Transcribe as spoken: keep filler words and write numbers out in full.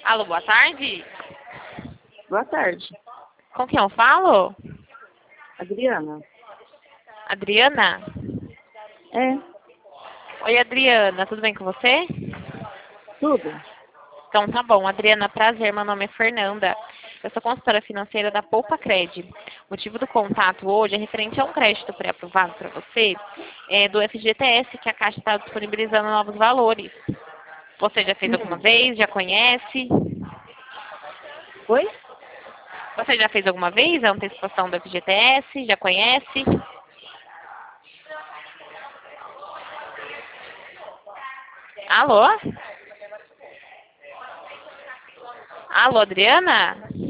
Alô, boa tarde. Boa tarde. Com quem eu falo? Adriana. Adriana? É, Oi, Adriana, tudo bem com você? tudo? Então tá bom. Adriana, prazer, meu nome é Fernanda. Eu sou consultora financeira da Poupa Cred. O motivo do contato hoje é referente a um crédito pré-aprovado para você é, do F G T S, que a Caixa está disponibilizando novos valores. Você já fez alguma Hum. vez? Já conhece? Oi? Você já fez alguma vez a antecipação do F G T S? Já conhece? Alô? Alô, Adriana?